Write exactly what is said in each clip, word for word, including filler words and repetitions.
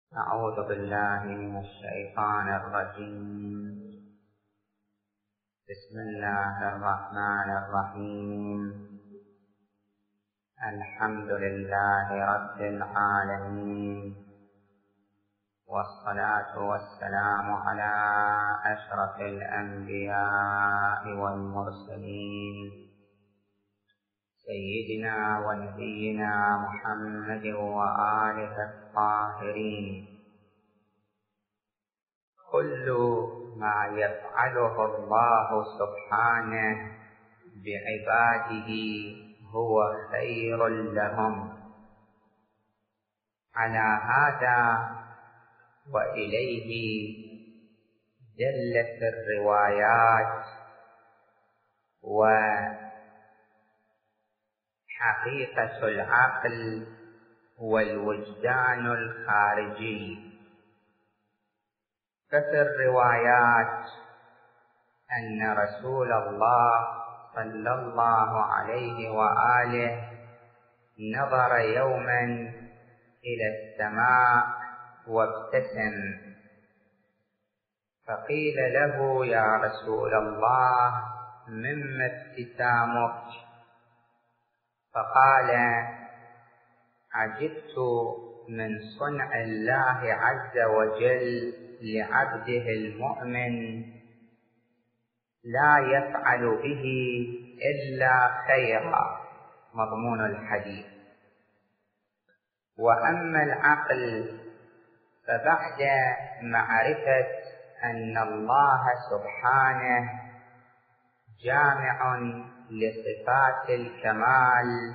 أعوذ بالله من الشيطان الرجيم. بسم الله الرحمن الرحيم. الحمد لله رب العالمين، والصلاة والسلام على أشرف الأنبياء والمرسلين سيدنا ونبينا محمد وآله الطاهرين. كل ما يفعله الله سبحانه بعباده هو خير لهم. على هذا وإليه دلت الروايات وحقيقة العقل والوجدان الخارجي. ففي الروايات أن رسول الله صلى الله عليه وآله نظر يوما إلى السماء وابتسم، فقيل له: يا رسول الله، مما ابتسامك؟ فقال: عجبت من صنع الله عز وجل لعبده المؤمن، لا يفعل به إلا خيرا. مضمون الحديث. وأما العقل فبعد معرفة أن الله سبحانه جامع لصفات الكمال،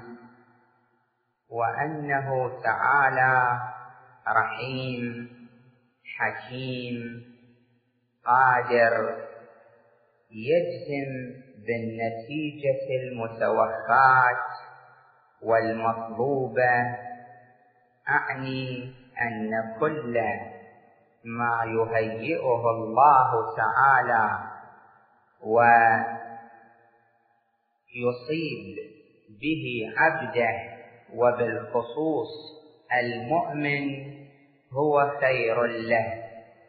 وأنه تعالى رحيم حكيم قادر، يجزم بالنتيجة المتوقعة والمطلوبة، أعني أن كل ما يهيئه الله تعالى ويصيب به عبده وبالخصوص المؤمن هو خير له.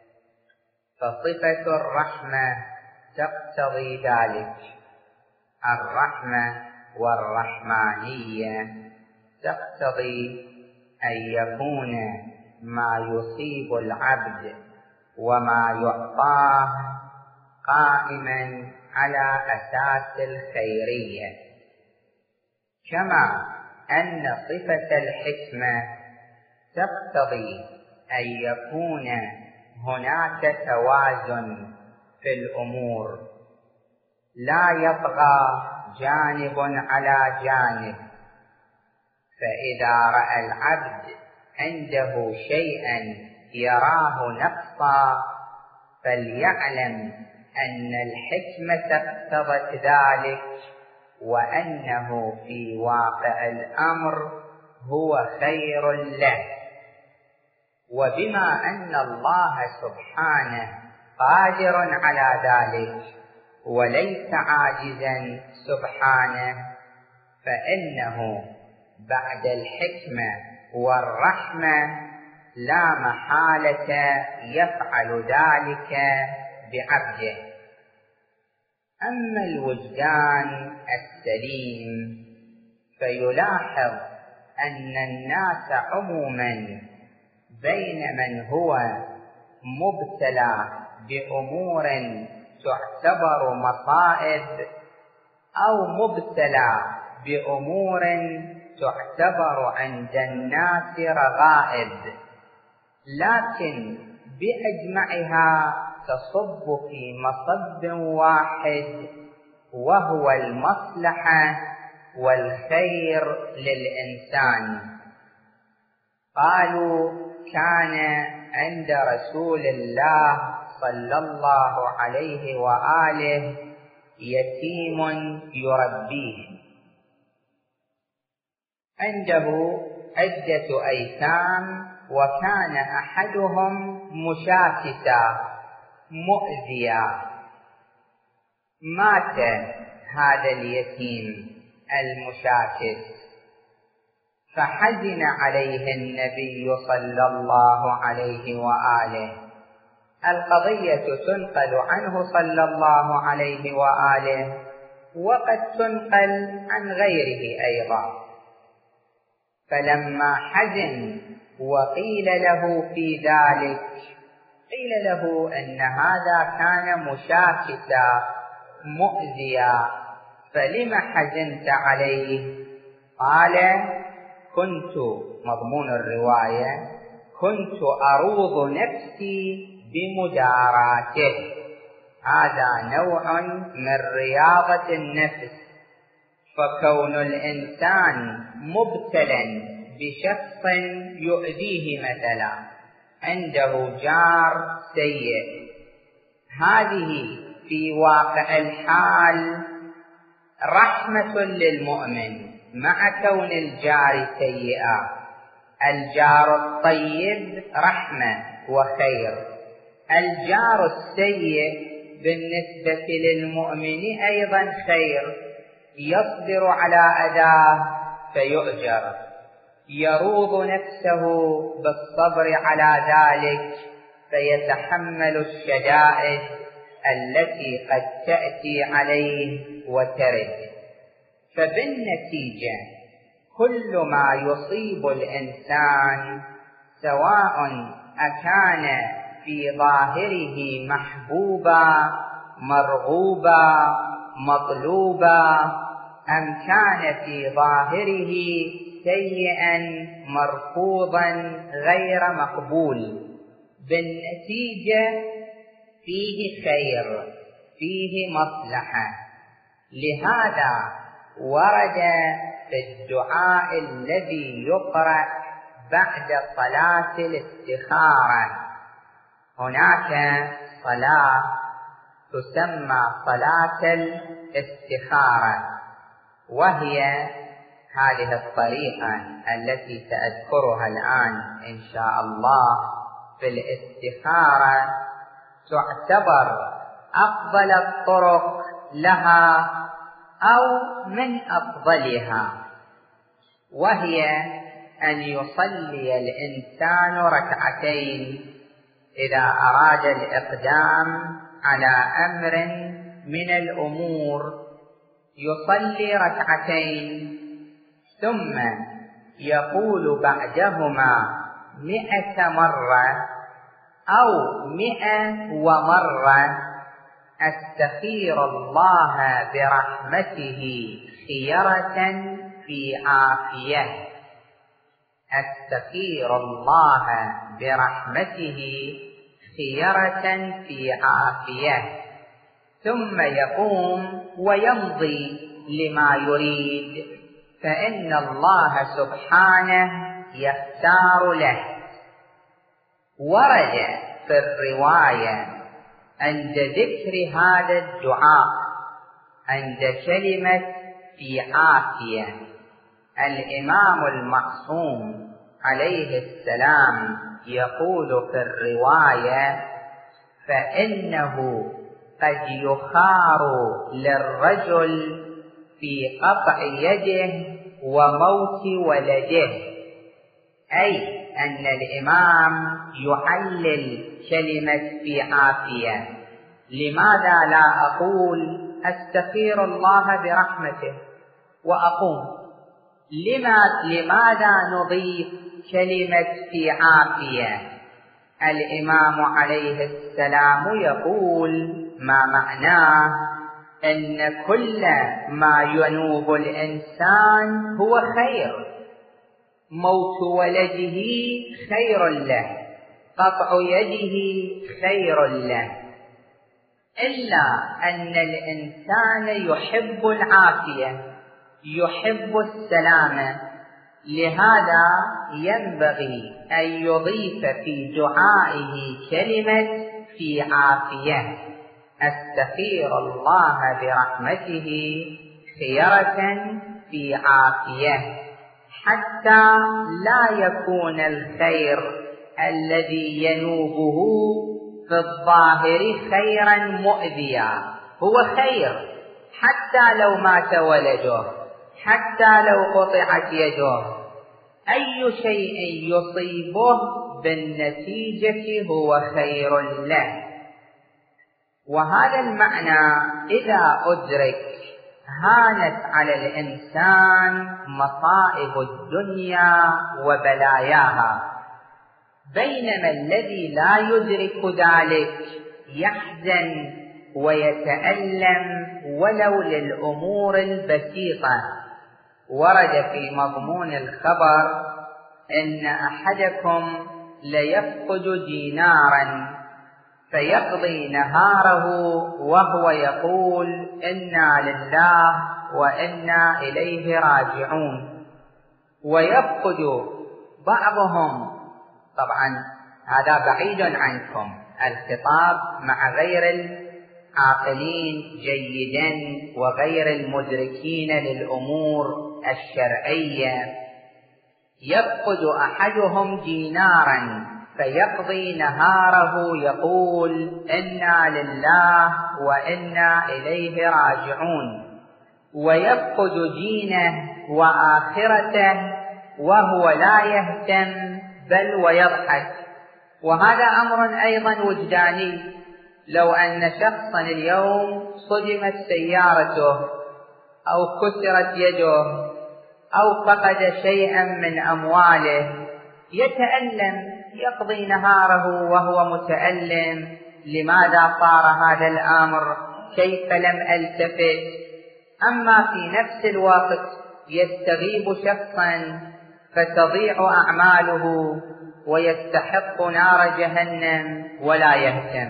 فصفة الرحمة تقتضي ذلك. الرحمة والرحمانية تقتضي أن يكون ما يصيب العبد وما يعطاه قائما على أساس الخيرية، كما أن صفة الحكمة تقتضي أن يكون هناك توازن في الأمور، لا يطغى جانب على جانب. فإذا رأى العبد عنده شيئا يراه نقصا فليعلم أن الحكمة اقتضت ذلك، وأنه في واقع الأمر هو خير له. وبما أن الله سبحانه قادر على ذلك وليس عاجزا سبحانه، فإنه بعد الحكمة والرحمة لا محالة يفعل ذلك بعبده. أما الوجدان السليم فيلاحظ أن الناس عموما بين من هو مبتلى بأمور تعتبر مصائب أو مبتلى بأمور تعتبر عند الناس رغائب، لكن بأجمعها تصب في مصب واحد، وهو المصلحة والخير للإنسان. قالوا: كان عند رسول الله صلى الله عليه وآله يتيم يربيه، عنده عدة أيتام، وكان أحدهم مشاكسا مؤذيا. مات هذا اليتيم المشاكس، فحزن عليه النبي صلى الله عليه وآله. القضية تنقل عنه صلى الله عليه وآله، وقد تنقل عن غيره أيضا. فلما حزن وقيل له في ذلك، قيل له أن هذا كان مشاكسا مؤذيا، فلم حزنت عليه؟ قال: كنت، مضمون الرواية، كنت أروض نفسي بمداراته. هذا نوع من رياضة النفس. فكون الإنسان مبتلا بشخص يؤذيه، مثلا عنده جار سيء، هذه في واقع الحال رحمة للمؤمن مع كون الجار سيئا. الجار الطيب رحمة وخير، الجار السيء بالنسبة للمؤمن أيضا خير، يصبر على أذاه فيؤجر، يروض نفسه بالصبر على ذلك فيتحمل الشدائد التي قد تأتي عليه وترد. فبالنتيجة كل ما يصيب الإنسان، سواء أكان في ظاهره محبوبا مرغوبا مطلوبا أم كان في ظاهره سيئا مرفوضا غير مقبول، بالنتيجة فيه خير، فيه مصلحة. لهذا ورد في الدعاء الذي يقرأ بعد صلاة الاستخارة، هناك صلاة تسمى صلاة الاستخارة، وهي هذه الطريقة التي سأذكرها الآن إن شاء الله في الاستخارة، تعتبر أفضل الطرق لها أو من أفضلها، وهي أن يصلي الإنسان ركعتين إذا أراد الإقدام على أمر من الأمور، يصلي ركعتين ثم يقول بعدهما مئة مرة أو مئة ومرة: أستخير الله برحمته خيرة في عافية، أستخير الله برحمته خيرة في عافية، ثم يقوم ويمضي لما يريد، فإن الله سبحانه يختار له. ورد في الرواية عند ذكر هذا الدعاء، عند كلمة في عافية، الإمام المعصوم عليه السلام يقول في الرواية: فإنه قد يخار للرجل في قطع يده وموت ولده، أي أن الإمام يعلل كلمة في عافية. لماذا لا أقول أستخير الله برحمته وأقوم؟ لماذا نضيف كلمة في عافية؟ الإمام عليه السلام يقول ما معناه أن كل ما ينوب الإنسان هو خير، موت ولده خير له، قطع يده خير له، إلا أن الإنسان يحب العافية، يحب السلامة. لهذا ينبغي أن يضيف في دعائه كلمة في عافية: أستخير الله برحمته خيرة في عافية، حتى لا يكون الخير الذي ينوبه في الظاهر خيرا مؤذيا. هو خير حتى لو مات ولده، حتى لو قطعت يده، أي شيء يصيبه بالنتيجة هو خير له. وهذا المعنى إذا أدرك هانت على الإنسان مصائب الدنيا وبلاياها، بينما الذي لا يدرك ذلك يحزن ويتألم ولو للأمور البسيطة. ورد في مضمون الخبر إن أحدكم ليفقد دينارا فيقضي نهاره وهو يقول إنا لله وإنا إليه راجعون، ويفقد بعضهم، طبعا هذا بعيد عنكم، الخطاب مع غير العاقلين جيدا وغير المدركين للأمور الشرعية، يفقد أحدهم دينارا فيقضي نهاره يقول إنا لله وإنا إليه راجعون، ويفقد دينه وآخرته وهو لا يهتم بل ويضحك. وهذا أمر أيضا وجداني. لو أن شخصا اليوم صدمت سيارته أو كسرت يده أو فقد شيئا من أمواله يتألم، يقضي نهاره وهو متألم، لماذا صار هذا الأمر؟ كيف لم ألتفت؟ أما في نفس الوقت يستغيب شخصا فتضيع أعماله ويستحق نار جهنم ولا يهتم،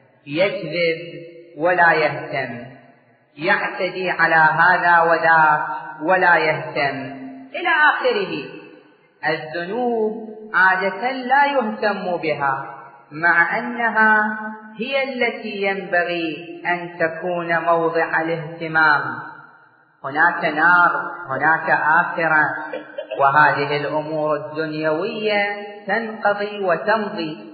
يكذب ولا يهتم، يعتدي على هذا وذاك ولا يهتم إلى آخره. الذنوب عادة لا يهتم بها، مع أنها هي التي ينبغي أن تكون موضع الاهتمام. هناك نار، هناك آخرة، وهذه الأمور الدنيوية تنقضي وتمضي.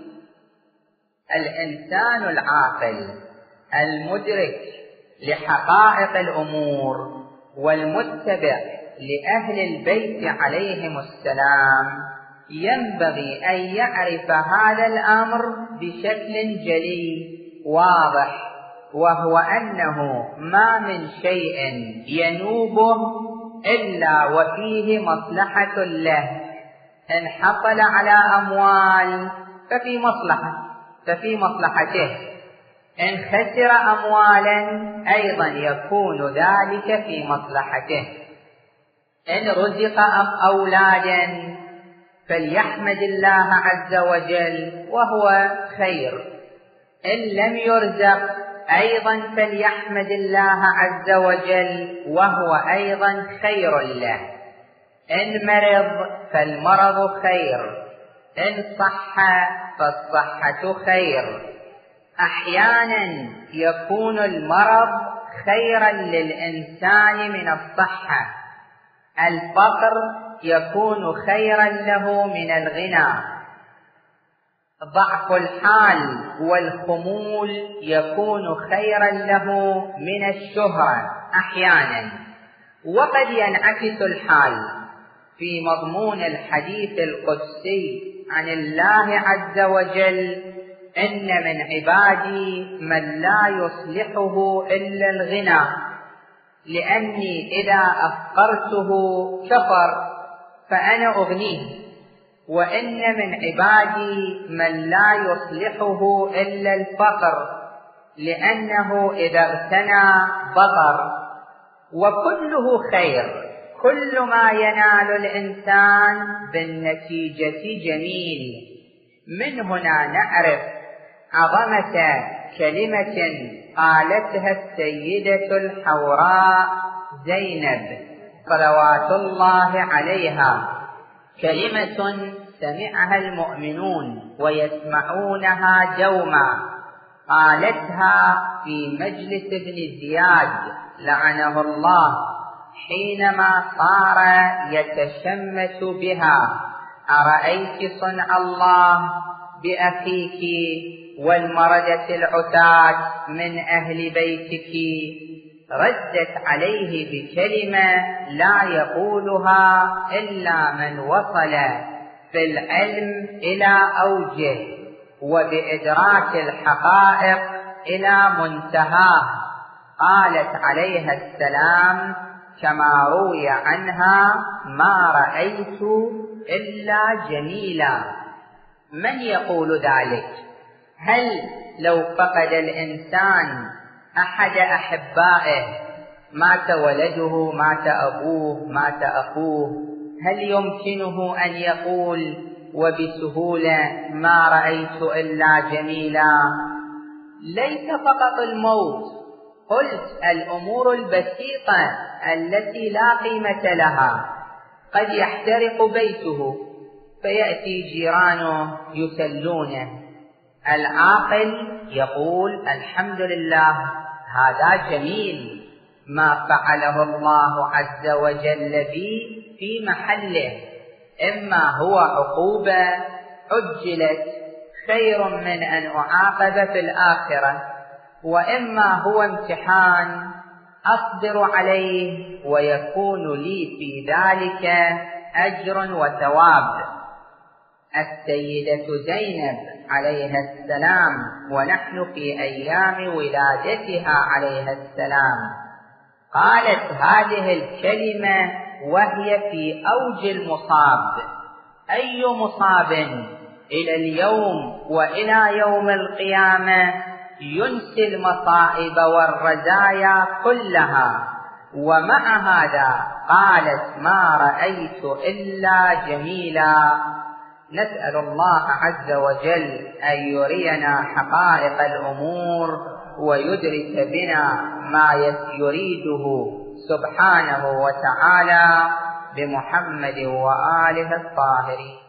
الإنسان العاقل المدرك لحقائق الأمور والمتبع لأهل البيت عليهم السلام ينبغي أن يعرف هذا الأمر بشكل جلي واضح، وهو أنه ما من شيء ينوبه إلا وفيه مصلحة له. إن حصل على أموال ففي مصلحة ففي مصلحته، إن خسر أموالا أيضا يكون ذلك في مصلحته، إن رزق أولادا فليحمد الله عز وجل وهو خير، إن لم يرزق أيضا فليحمد الله عز وجل وهو أيضا خير له، إن مرض فالمرض خير، إن صح فالصحة خير. أحيانا يكون المرض خيرا للإنسان من الصحة، الفقر يكون خيرا له من الغنى، ضعف الحال والخمول يكون خيرا له من الشهرة أحيانا. وقد ينعكس الحال في مضمون الحديث القدسي عن الله عز وجل: إن من عبادي من لا يصلحه إلا الغنى، لأني إذا أفقرته كفر فأنا أغنيه، وإن من عبادي من لا يصلحه إلا الفقر، لأنه إذا اغتنى بطر. وكله خير، كل ما ينال الإنسان بالنتيجة جميل. من هنا نعرف عظمة كلمة قالتها السيدة الحوراء زينب صلوات الله عليها، كلمة سمعها المؤمنون ويسمعونها دوما. قالتها في مجلس ابن زياد لعنه الله حينما صار يتشمس بها: أرأيت صنع الله بأخيك والمردة العتاة من أهل بيتك؟ ردت عليه بكلمة لا يقولها إلا من وصل في العلم إلى أوجه وبإدراك الحقائق إلى منتهاه. قالت عليها السلام كما روي عنها: ما رأيت إلا جميلا. من يقول ذلك؟ هل لو فقد الإنسان أحد أحبائه، مات ولده، مات أبوه، مات أخوه، هل يمكنه أن يقول وبسهولة ما رأيت إلا جميلا؟ ليس فقط الموت، قلت الأمور البسيطة التي لا قيمة لها. قد يحترق بيته فيأتي جيرانه يسلونه، العاقل يقول الحمد لله هذا جميل ما فعله الله عز وجل بي في محله، إما هو عقوبة عجلت خير من أن أعاقب في الآخرة، وإما هو امتحان أصبر عليه ويكون لي في ذلك أجر وثواب. السيدة زينب عليها السلام ونحن في أيام ولادتها عليها السلام قالت هذه الكلمة وهي في أوج المصاب. أي مصاب إلى اليوم وإلى يوم القيامة ينسي المصائب والرزايا كلها، ومع هذا قالت ما رأيت إلا جميلا. نسأل الله عز وجل أن يرينا حقائق الأمور ويدرك بنا ما يريده سبحانه وتعالى بمحمد وآله الطاهرين.